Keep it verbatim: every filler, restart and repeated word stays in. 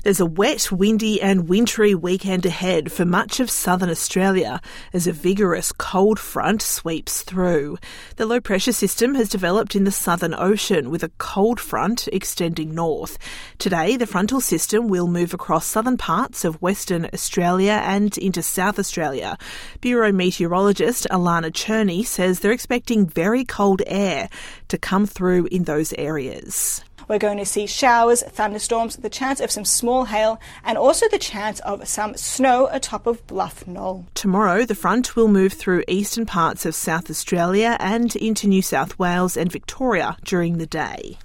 There's a wet, windy and wintry weekend ahead for much of southern Australia as a vigorous cold front sweeps through. The low pressure system has developed in the Southern Ocean with a cold front extending north. Today, the frontal system will move across southern parts of Western Australia and into South Australia. Bureau meteorologist Alana Cherney says they're expecting very cold air to come through in those areas. We're going to see showers, thunderstorms, the chance of some small hail and also the chance of some snow atop of Bluff Knoll. Tomorrow, the front will move through eastern parts of South Australia and into New South Wales and Victoria during the day.